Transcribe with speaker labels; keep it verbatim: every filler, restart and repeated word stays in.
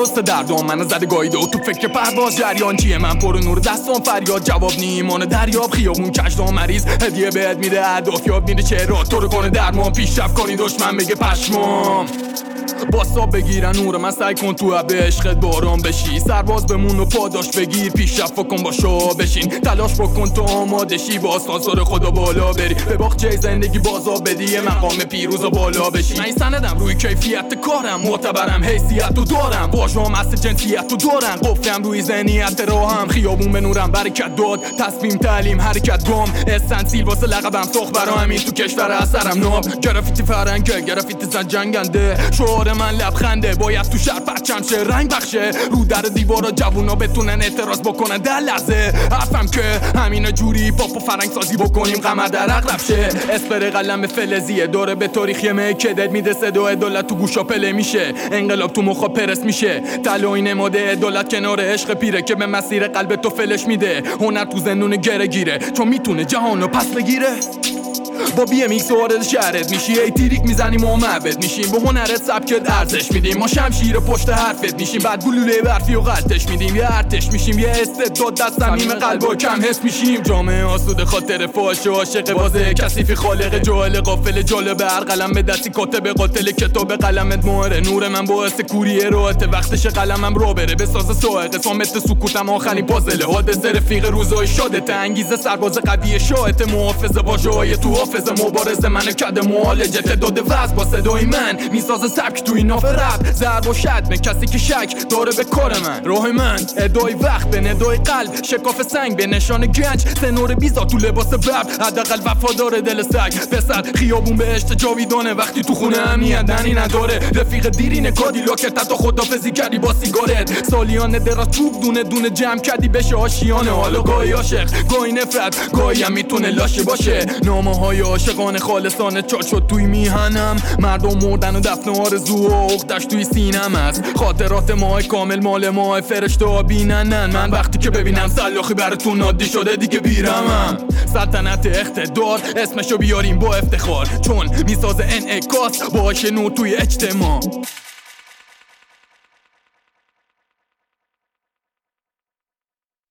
Speaker 1: درست دردم من زده گایده و تو فکر پرواز جریان چیه من پر نور دستم فریاد جواب نی ایمان دریاب خیابون کشت مریض هدیه بهت میده اهداف یاد میده چرا تو رو کنه درمان پیشرفت کنی دشمن بگه پشمام باسا بگیرن نور من سعی کن تو به عشقت باران بشی سرباز بمون و پاداش بگیر پیشرفت کن با شاه بشین تلاش بکن تو آماده شی با آسانسور خدا بالا بری به باغچه زندگی بازا بدی مقام پیروز و بالا بشی من سندم روی کیفیت کارم معتبرم حیثیت رو دارم واژه‌ام اصل جنسیت رو دارم قفلم روی ذهنیت راهم خیابون به نورم برکت داد تصمیم تعلیم حرکت گام استنسیل واسه لقبم سخت برا همین تو کشور اثرم ناب گرافیتی فرنگه گرافیتی زن جنگنده شعار من لبخنده باید تو شهر پرچم شه رنگ بخشه رو در دیوارا جوونا بتونن اعتراض بکنن در لحظه حرفم که همین جوری پاپ و فرنگ سازی بکنیم قمر در عقرب شه اسپر قلم فلزیه داره به تاریخی مکدت میده صدا عدالت تو گوشا پله میشه انقلاب تو مخا پرس میشه طلای نماده عدالت کنار عشق پیره که به مسیر قلب تو فلش میده هنر تو زندون گره گیره چون میتونه جهانو پس بگیره با بی ام ایکس وارد شهرت میشی ای تیریک میزنیم و معبد میشیم به هنرت سبکت ارزش میدیم ما شمشیر پشت حرفت میشیم بعد گلوله برفی و قلتش میدیم یه ارتش میشیم یه استعداد دست صمیم قلب و کم حس میشیم جامعه آسوده خاطر فاش و عاشق بازه کثیفی خالق جاهل غافل جالب هر قلم به دستی کاتب قاتل کتاب قلمت مهره نور من باعث کوریه راحت وقتش قلمم را بره بساز ساعت قسمت سکوتم آخرین پازل حادثه رفیق روزای شادت انگیزه سرباز قوی شاهت محافظ واژه‌های تو حافظ مبارزه من کد معالجه تعداد وزن با صدای من میساز سبک تو این ناف رپ ضرب و شتم کسی که شک داره به کار من راه من ادای وقت به ندای قلب شکاف سنگ به نشان گنج سنور بیزا تو لباس ببر حداقل وفادار دل سگ پسر خیابون بهشت جاویدانه وقتی تو خونه امنیت دنی نداره رفیق دیرین کادیلاکت تا خدافظی کردی با سیگارت سالیان دراز چوب دونه دونه جمع کردی بشه آشیانه حالا گاهی عاشق گاهی نفرت گاهی هم میتونه لاشه باشه نامه های عاشقانه خالصانه چاچ شد توی میهنم مردم مردن و دفن آرزو و عقدش توی سینم است خاطرات ماه کامل مال ماه فرشته ها بیننن من وقتی که ببینم سلاخی براتون عادی شده دیگه بیرمم سلطنت اقتدار اسمشو بیاریم با افتخار چون میسازه انعکاس باشه نور توی اجتماع